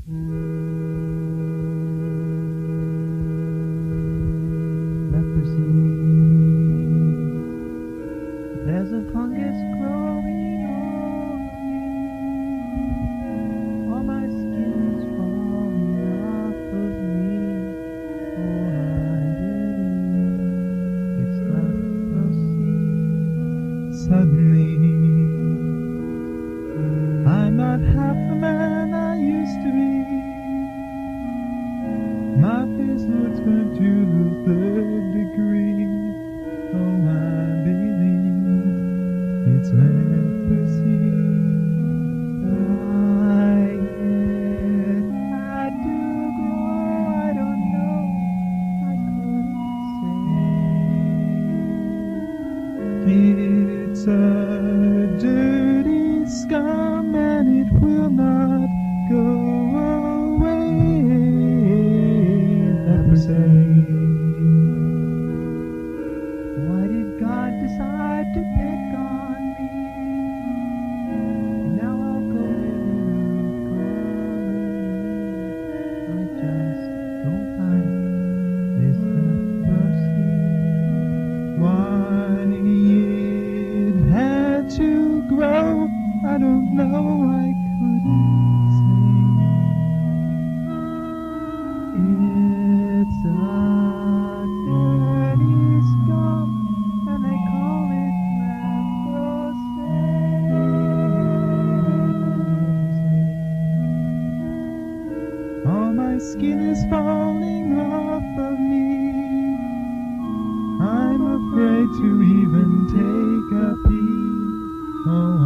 Leprosy. There's a fungus growing on me. All my skin's falling off of me. Oh, I believe it's leprosy. Suddenly, I'm not half the man I used to be. My face looks burnt to the third degree. Oh, I believe it's leprosy. Why it had to grow, I don't know. I couldn't say. It's a dirty scum and it will not go away. Leprosy. Why did God decide to pick on me? Now I'll go live in a colony. I just don't like this leprosy. Why it had to grow, I don't know, I couldn't say. It's a dirty scum, and they call it leprosy. All my skin is falling off of me. I'm afraid to even take a pee. Oh,